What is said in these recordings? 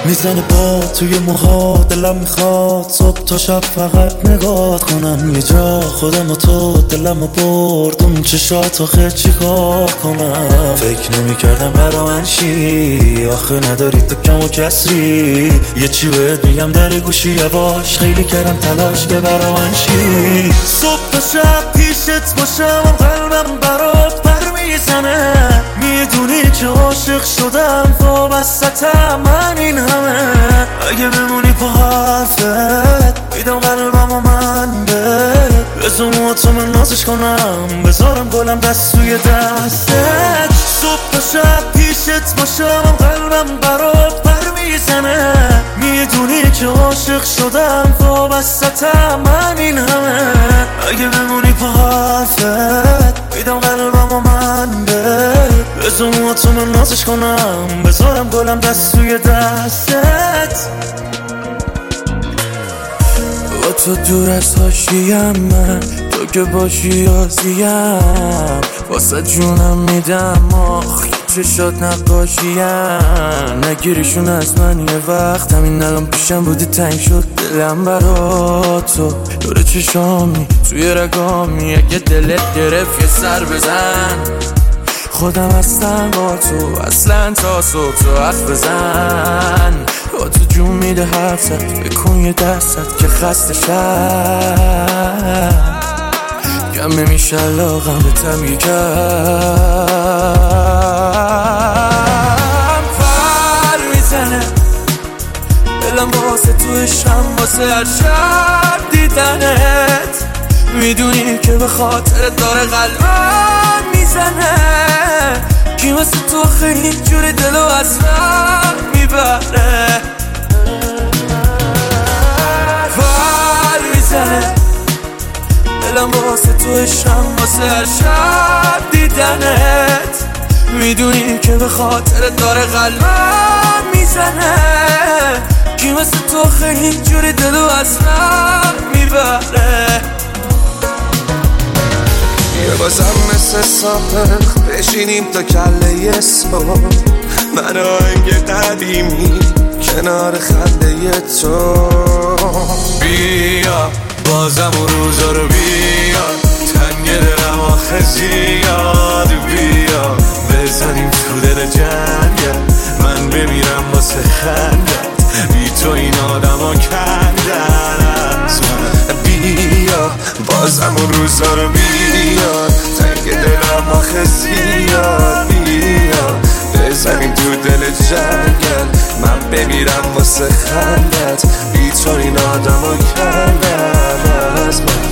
میزنه با توی موها، دلم میخواد صبح تا شب فقط نگاه کنم. یه جا خودم و تو دلم برد اون چشات آخه چیکار کنم. فکر نمیکردم برا من شی، آخه نداری تو کم و کسری. یه چی بهت میگم در گوشی یواش، خیلی کردم تلاش که برا من شی. صبح تا شب پیشت باشم و قلبم برات پر میزنه. میدونی که عاشق شدم تو وسطم من این همه. اگه بمونی پا حرفت میدم قلبم و من بزن تو من نازش کنم، بذارم گلم دست توی دستت. صبح تا شب پیشت باشم و قلبم برات پر میزنه. میدونی که عاشق شدم تو وسطم من این همه. اگه بمونی پا حرفت میدم قلبم و من بزن تو من نازش کنم، بذارم گلم دست توی دستت. با تو دور از حاشیم من، تو که باشی آزیم. واسه جونم میدم آخ چشات نقاشیم. نگیریشون از من یه وقت، همین الان پیشم بودی تنگ شد دلم برا تو. دور چشامی توی رگامی، اگه دلت گرفت یه سر بزن. خودم هستم با تو اصلا تا صبح تو حرف بزن. با تو جون میده حرفت، بکن یه دستت که خسته شد. کم نمیشه علاقم به تم یکم. پر میزنه دلم واسه تو عشقم، واسه هر شب دیدنت. میدونی که به خاطر داره قلبم میزنه. کی مثل تو خیلی جوری دلو از من میبره. پر میزنه دلم واسه تو عشقم، واسه هر شب دیدنت. میدونی که به خاطر داره قلبم میزنه. کی مثل تو خیلی جوری دلو از من میبره. یه بازم مثل سابق بشینیم تا کله صبح، من آهنگ قدیمی کنار خنده تو. بیا بازم اون روزا رو بیا، تنگ دلم آخه زیاد. بیا بزنیم تو دل جنگل، من بمیرم واسه خندت. بی تو این آدم ها کندن از من. بیا بازم اون روزا رو بیا، تنگ دلم آخه زیاد. بیا بزنیم تو دل جنگل، من بمیرم واسه خندت. بی تو این آدم ها کندن از من.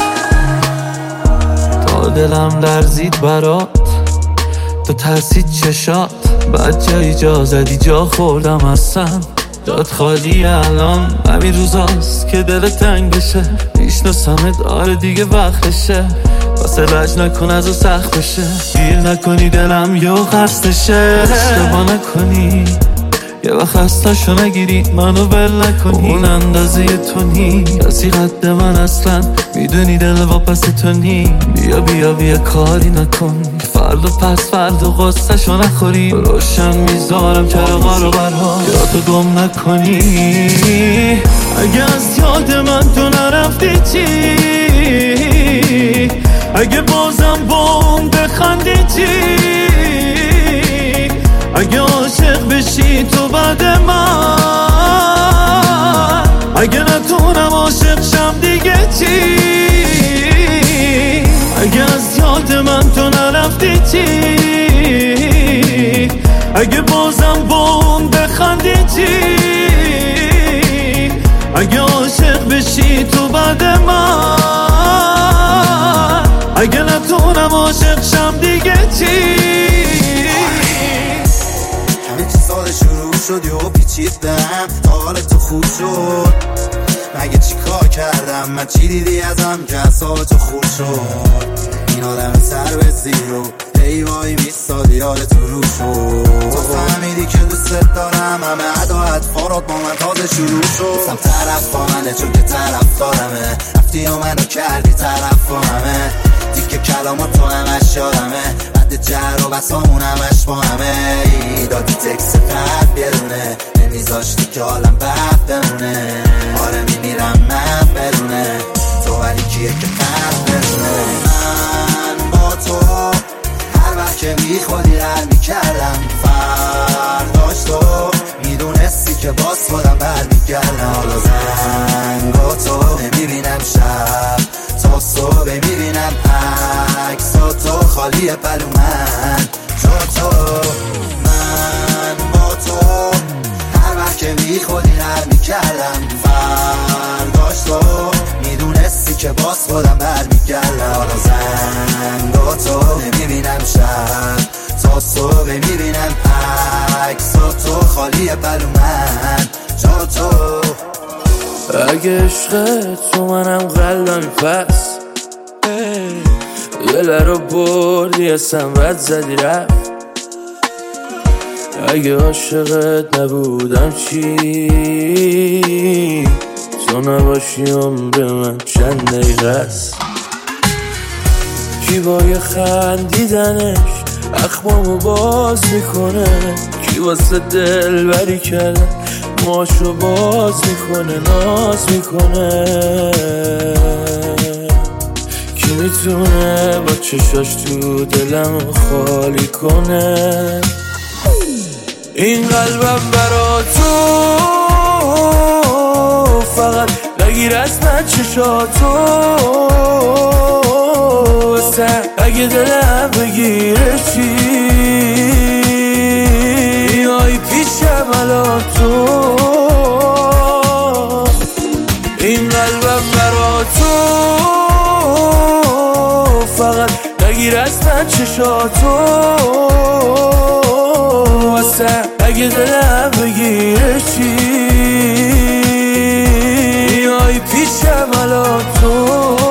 تا دلم لرزید برات، تو ترسید چشات. بعد جایی جا زدی جا خوردم اصلا. داد خالی الان همین روزاست که دل تنگ بشه. میشناسمت آره دیگه وقتشه، واسه لج نکن از او سخت بشه. گیر نکنی دلم یه خستشه. اشتباه نکنی یه وقت خستشو نگیری، منو ول نکنی. اون اندازه تو نی کسی قد من اصلا. میدونی دل واپس تو نی. بیا بیا بیا کاری نکن که فردا پس فردا غصه شو نخوری. روشن میذارم چراغا رو برها، یادو گم نکنی. اگه از یاد من تو نرفتی چی؟ اگه بازم با اون بخندی چی؟ اگه عاشق بشی تو بعد من، اگه نتونم عاشق شم دیگه چی؟ اگه از یاد من تو نرفتی چی؟ اگه بازم با اون بخندی چی؟ اگه عاشق بشی تو بعد من، اگه نتونم عاشق شم دیگه چی؟ همه چی سال شروع شد و پیچیدم تا حال تو خوب شد. مگه چی کار کردم من، چی دیدی ازم که اصاب تو خوب شد؟ این آدم سر به زیرو ای وای میستاد یاد تو رو شد. تو فهمیدی که دوست دارم، همه عدا اطفارات با من تازه شروع شد. گفتم طرف با منه چون که طرف دارمه، رفتی و منو کردی طرف با همه. دیگه کلامات تو همش یادمه، بعد جر و بسامون همش با همه. دادی تکس قد بیرونه میذاشتی که حالم بد بمونه. آره میمیرم من بدونه تو، ولی کیه که قلب بدونه. من با تو هر وقت که میخوادی رد میکردم، فرداش تو میدونستی که باز خودم برمیگردم. حالا زنگا تو نمیبینم، شب تا صبح میبینم عکسا تو خالیه پلو من جا تو. من با تو هر وقت که میخوادی رد میکردم، فرداش تو میدونستی که باز خودم برمیگردم. حالا زنگا تو نمیبینم، شب تا صبح میبینم عکسا تو خالیه پلو من جا تو. اگه عشقت تو منم قلبم پس دل رو بردی اصلا رد زدی رفت. اگه عاشقت نبودم چی؟ تو نباشی عمر من چند دقیقه است. کی با یه خندیدنش اخمامو باز میکنه، کی واسه دل بری کردن ماشو باز میکنه ناز میکنه. کی میتونه با چشاش تو دلم خالی کنه؟ این قلبم برا تو فقط بگیر از من چشاتو، اگه دلم بگیره چی؟ آی پیشم الان تو. این قلبم برا تو فقط بگیر از من چشاتو، اگه دلم بگیره چی؟ آی پیشم الان تو.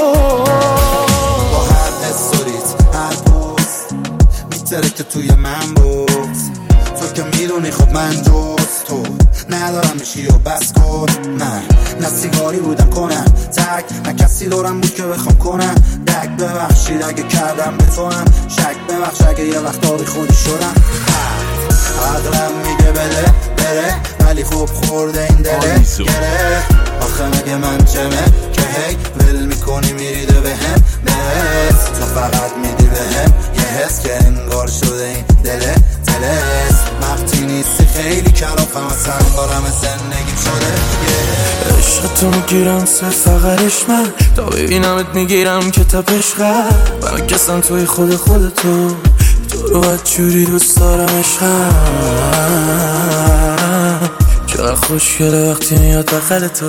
با هر استوریت هر پوست میتره که توی من بود، تو که میدونی خب من جز تو ندارم میشی و بس کن. من نه سیگاری بودم کنم تک، نه کسی دارم بود که بخوام کنم دک. ببخشید اگه کردم به تو هم شک، ببخش اگه یه وقت آبی خودی شدم. عقلم میگه بده بره، ولی خوب خورده این دله گره. آخه مگه من چمه که هی ول میکنی میریده بهم نرس. تو فقط میدی بهم یه حس که انگار شده این دله دلس. وقتی نیستی خیلی کلافم اصلا بارم زندگیم شده. عشقتو میگیرم فقرش من، تا ببینمت میگیرم که تپش قلب. من کسم توی خودتو، تو رو بدجوری دوست دارم عشقم. چقدر خوشگله وقتی میاد بغل تو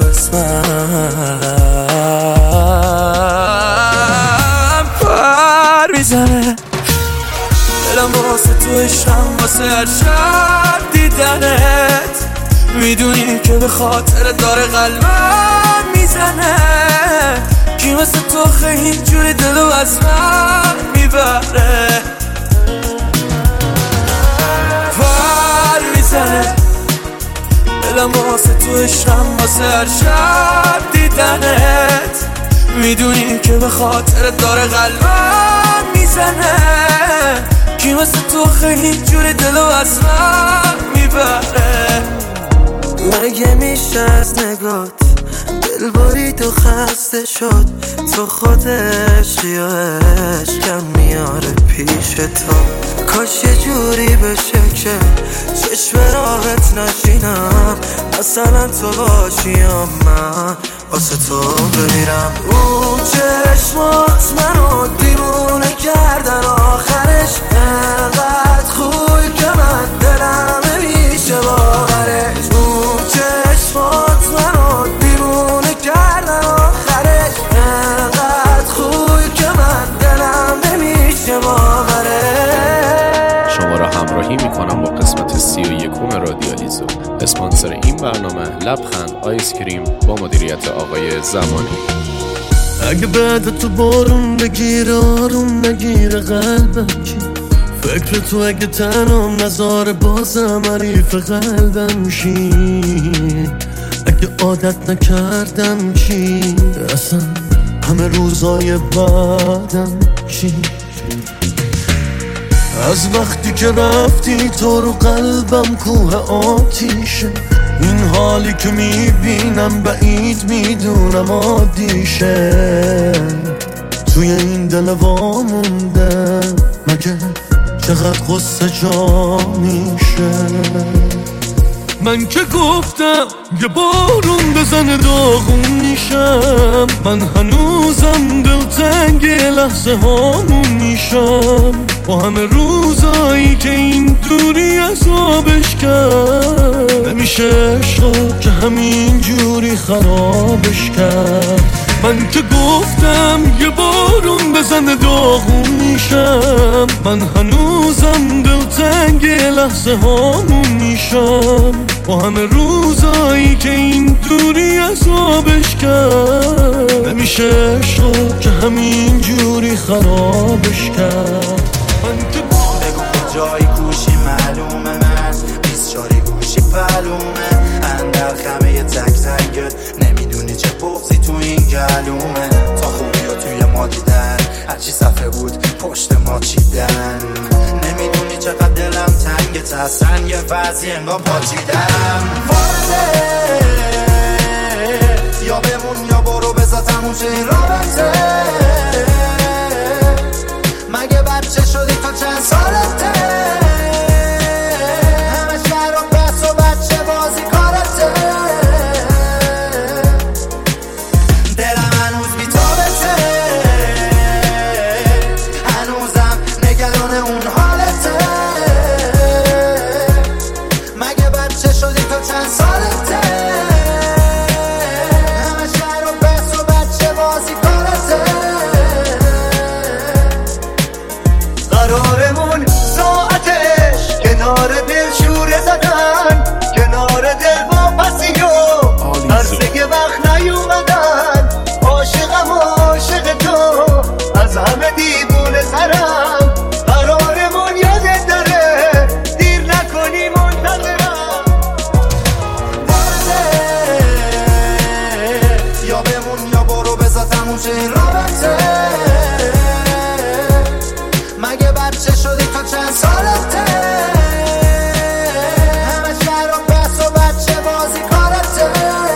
اسمم. پر میزنه دلم واسه تو عشقم، واسه هر شب دیدنت. میدونی که به خاطر داره قلبم میزنه. کی مثل تو خیلی جوری دلو از من میبره. پر میزنه دلم واسه تو عشقم، واسه هر شب دیدنت. میدونی که به خاطر داره قلبم میزنه. کی مثل تو خیلی جوری دلو از من میبره. مگه میشه از نگات دل برید و خسته شد؟ تو خودش یا عشقم میاره پیش تو. کاش یه جوری بشه که چشم راحت نشینم، مثلا تو باشی یا من واسه تو بمیرم. اون چشمات منو دیوونه کردن، آخرش انقدر خوبی که من دلم نمیشه باورش. اون چشمات منو دیوونه کردن، آخرش انقدر خوبی که من دلم نمیشه باورش. شما را همراهی میکنم با قسمت 31 رادیالیزو. اسپانسر این برنامه لبخند آیس کریم با مدیریت آقای زمانی. اگه بعد تو بارون بگیره آروم نگیره قلبم کی؟ فکر تو اگه تنم نذاره بازم حریف قلبم شی؟ اگه عادت نکردم چی؟ اصلا همه روزای بعدم چی؟ از وقتی که رفتی تو رو قلبم کوه آتیشه. این حالی که میبینم بعید میدونم عادیشه، توی این دل وامونده مگه چقدر قصه جا میشه. من که گفتم یه بارون بزنه داغون میشم، من هنوزم دلتنگ لحظه هامون میشم، با همه روزایی که این دوری عذابش کرد، نمیشه عشق که همین جوری خرابش کرد. من که گفتم یه بارون بزنه داغون میشم، من هنوزم دلتنگ لحظه هامون میشم، با همه روزایی که این دوری عذابش کرد، نمیشه عشق که همین جوری خرابش کرد. من که بگو کجایی گوشی معلومه، من 24 گوشی پلومه، اندر خمه یه تک تنگت نمیدونی چه بغضی تو این گلومه. تا خوبی و توی ما دیدن هرچی صفحه بود پشت ما چیدن، نمیدونی چقدر دلم تنگت از سنگ وضعی انگار پاچیدم. واسه یا بمون یا برو بذار تموم شه این رابطه، مگه بچه شدی تو چند سالته، همه شهر و بس و بچه بازی کارته، دلم هنوز بی‌تابته، هنوزم نگران اون حالته، مگه بچه شدی تو چند سالته، همه شهر و بس و بچه بازی کارته. قرارمون ساعتش کنار دل شوره زدن، کنار دل با پسی و عرصه وقت نیومدن، عاشقم عاشق تو از همه دیوونه سرم، قرارمون یادت داره دیر نکنی منتظرم. یا بمون یا برو بذار تموم شه این رابطه، مگه بچه شدی تو چند سالته، همه شهر و بس و بچه بازی کارته.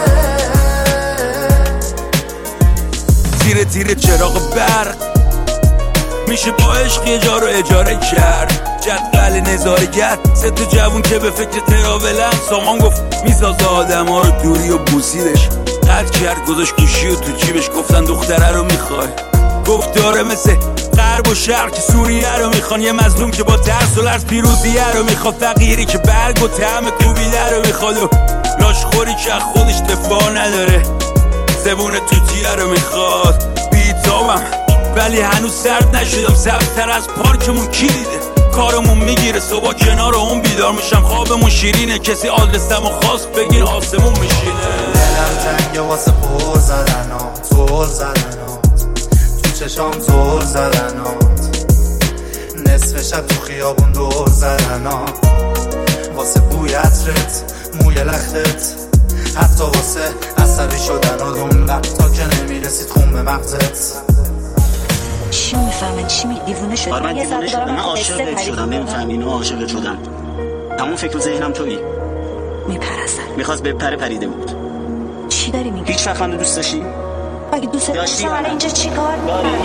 تیره تیره چراغ برق میشه با عشق یه جا رو اجاره کرد، جدول نظارگر سه تا جوون که به فکر تراولن، سامان گفت میسازه آدم ها رو دوری و بوسیدش، قد کرد گذاشت گوشی و تو جیبش، گفتن دختره رو میخوای، گفت داره مثل غرب و شرق که سوریه رو میخوان، یه مظلوم که با ترس و لرز پیروزیه رو میخواد، فقیری که برگ و طعم کوبیده رو میخواد، و لاشخوری که خودش دفاع نداره، زبون توتیه رو میخواد. بیتابم ولی هنوز سرد نشدم، سبزتر از پارکمون کی دیده، کارمون میگیره صبح کنار اون بیدار میشم، خوابمون شیرینه، کسی آدرسمو خواست بگین آسمون میشینه. دلم تنگه واسه پر زدنات، زل زدنات تو چشام، زل زدنات نصف شب تو خیابون دور زدنات، واسه بوی عطرت موی لختت، حتی واسه عصبی شدن و اون وقتا که نمیرسید خون به مغزت. چی میفهمن؟ چی دیوونه شدن؟ من دیوونه شدم، من عاشقت شدم، نمیفهمی اینو عاشقت شدم، تمام فکر و ذهنم تویی. میپرستن میخواست بپره پریده بود. چی داری میگی؟ هیچ وقت منو دوست داشتی؟ اگه دوست داشتم الان اینجا چی کار داری؟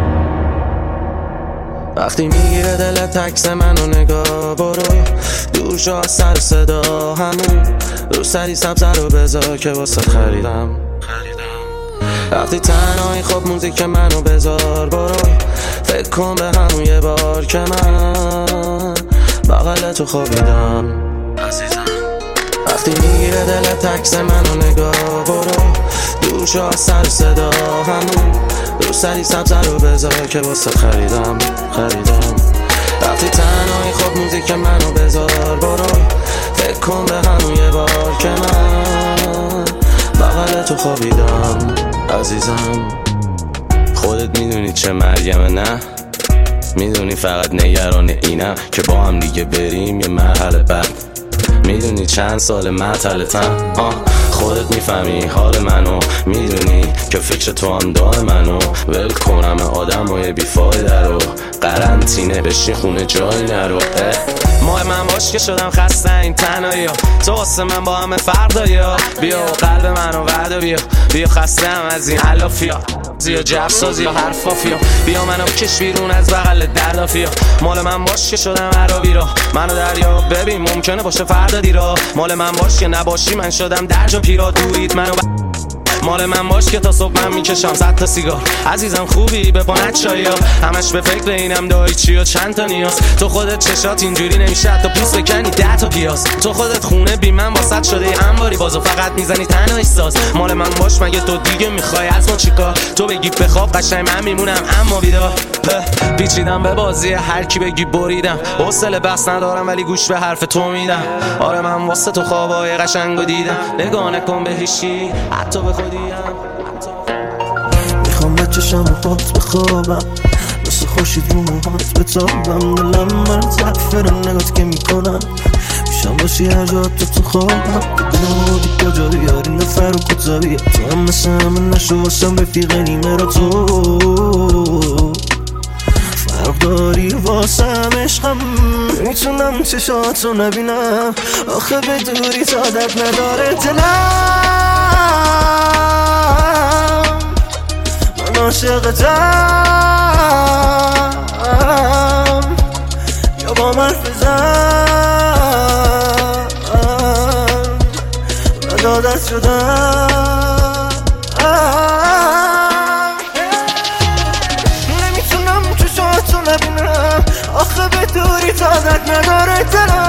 وقتی میگیره دل تکس منو نگاه، برو دور شو از سر صدا، همون رو سری سبزه رو بذار که واسه خریدم. وقتی تنهایی خب موزیک منو بذار، برو فکر کن به همون یه بار که من بغل تو خوابیدم عزیزم. وقتی میگیره دل تکس منو نگاه، برو دور شو از سر صدا، همون رو سری سبزه رو بذار که واسه خریدم. وقتی تنهایی خب موزیک منو بذار، برو فکر کن به همون یه بار که من بغل تو خوابیدم عزیزم. خودت میدونی چه مریمه، نه میدونی فقط نگران اینم که با هم دیگه بریم یه مرحله بعد، میدونی چند سال معطلتم. خودت میفهمی حال منو، میدونی که فکر تو هم دار منو. ول کنم آدمای بیفایده رو، قرنطینه بشین خونه جای نرو. ماه من باش که شدم خسته این تنهایی ها، تو واسه من با همه فردایی ها. بیا و قلب منو وردا بیا خسته هم از این علافیا، یا جفسازی یا حرفافیا. بیا منو بکش بیرون از بغل دردافیا. مال من باش که شدم عربی را، منو دریا ببین ممکنه باشه فردا دیرا. مال من باش که نباشی من شدم درجا پیرا. دورید منو مال من باش که تا صبح من میکشم 100 تا سیگار. عزیزم خوبی به پانت چایی ها، همش به فکر اینم دایی چی و چند تا نیاز. تو خودت چشات اینجوری نمیشه حتی پوست بکنی 10 تا پیاز. تو خودت خونه بی من واسط شده انباری، بازو فقط میزنی تنهایی ساز. مال من باش مگه تو دیگه میخوای از ما چیکار؟ تو بگی بخواب قشنگ من میمونم اما بیدار. پیچیدم به بازی هر کی بگی بریدم، حوصله بس ندارم ولی گوش به حرف تو میدم. آره من واسه تو خوابای قشنگو دیدم، نگاه نکن به هیچی حتی به خودیم. میخوام بچشم و پات بخوابم، مثل خورشید رو موهات بتابم. دلم من تکفر نگات که میکنم، میشم باشی هر جا تو خوابم. بدونم بودی کجا بیاری نفر و کتابیه، تو هم مثل همه نشو واسم رفیق نیمه را. تو فرق داری واسم عشقم، میتونم چشاتو نبینم آخه به دوری تادت نداره دلم. من عاشقتم یا با من فزم من عادت شدم. نمیتونم چشاتو نبینم آخه به دوری تادت نداره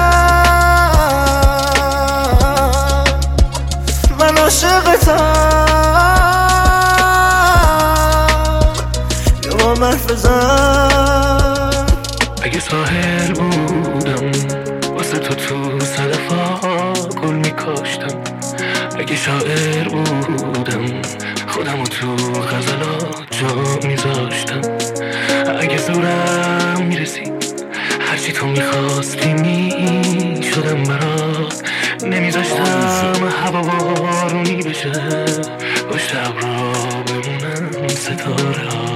دلم. من عاشقتم مرفزم. اگه ساحل بودم واسه تو صدفا گل میکاشتم. اگه شاعر بودم خودمو تو غزلات جا میذاشتم. اگه زورم میرسید هرچی تو میخواستی میشدم برات. نمیذاشتم هوا بارونی بشه، پشت ابرا بمونم ستاره ها.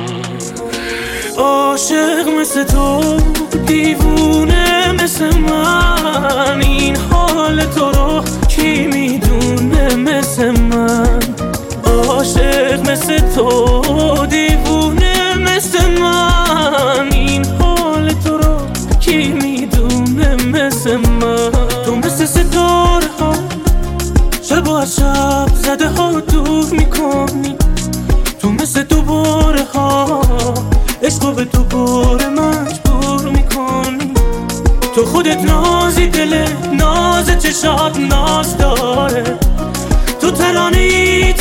عاشق مثل تو، دیوونه مثل من، این حال تو رو کی میدونه مثل من. عاشق مثل تو، دیوونه مثل من، این حال تو رو کی میدونه مثل من. تو مثل ستاره ها شب و شب زده ها دور میکنی. تو مثل دوباره ها عشقو به تو بار مجبور میکنی. تو خودت نازی، دل ناز چشات ناز داره. تو ترانه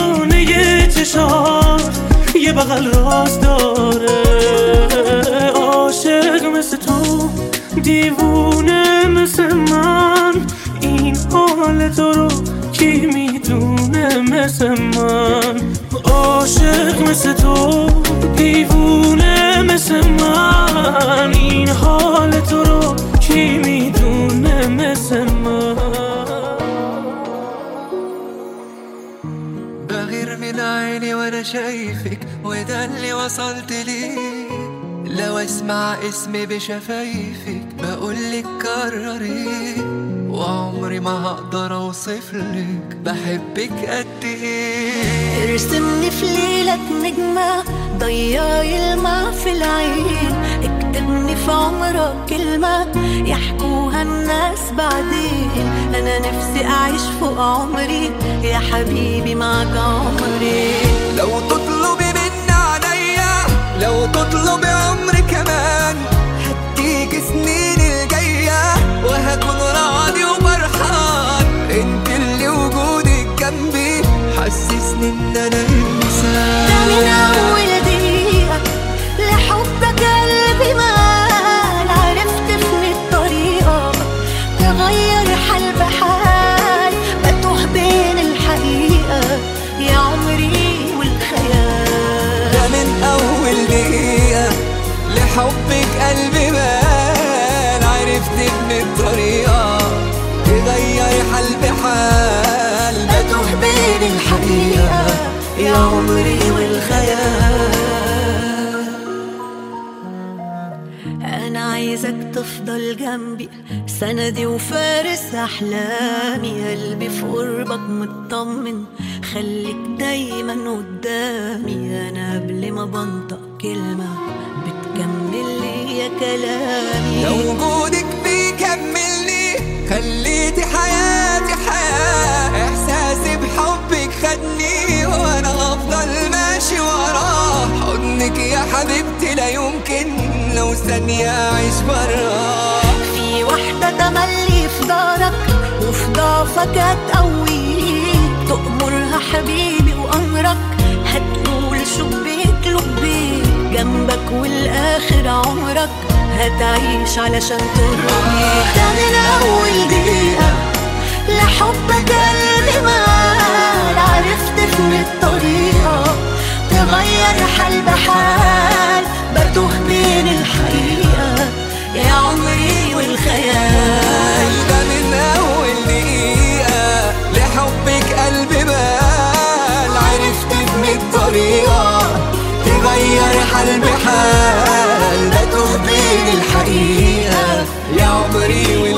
چشات یه بغل راز داره. عاشق مثل تو، دیوونه مثل من، این حال تو رو کی میدونه مثل من. عاشق مثل تو، دیوونه مثل من، این حال تو رو کی میدونه مثل من. بغير من عيني وانا شايفك وده اللي وصلت ليه. لو اسمع اسمي بشفايفك بقولك كرري، وعمري ما هقدر اوصفلك بحبك قد ايه. ارسمني في ليلة نجمة ضيعي الماء في العين. اكتبني في عمرك كلمة يحكوها الناس بعدين. انا نفسي اعيش فوق عمري يا حبيبي معك عمري. لو تطلبي مني عليا، لو تطلبي عمري كمان، هديك سنين الجاية وهكون راضي وفرحان. انت اللي وجودك جنبي حسسني ان انا انسان. ده من اول دقيقة لحبك قلبي مال. عرفت في الطريقة تغير حال بحال. بتوه بين الحقيقة يا عمري والخيال. ده من اول دقيقة لحبك قلبي مال. عرفت من الطريقة تغير حال بحال. بتوه يا عمري والخيال. أنا عايزك تفضل جنبي سندي وفارس أحلامي، قلبي في قربك مطمن خليك دايما قدامي. أنا قبل ما بنطق كلمة بتكمل لي يا كلامي، لو وجودك بيكملني خليتي حياتي حياة، إحساسي بحبك خدني وأنا هفضل ماشي وراه. حضنك يا حبيبتي لا يمكن لو ثانية أعيش براه. في واحدة تملي في دارك وفي ضعفك هتقويك، تأمرها حبيبي وأمرك هتقول شبيك لبيك، جنبك والآخر عمرك هتعيش علشان ترضيك. ده من أول دقيقة لحبك قلبي مال، عرفت في الطريقة تغير حال بحال، بتوه بين الحقيقة يا عمري والخيال. ده من أول دقيقة لحبك قلبي مال، عرفت في الطريقة تغير حال بحال، بتوه بين الحقيقة يا عمري والخيال.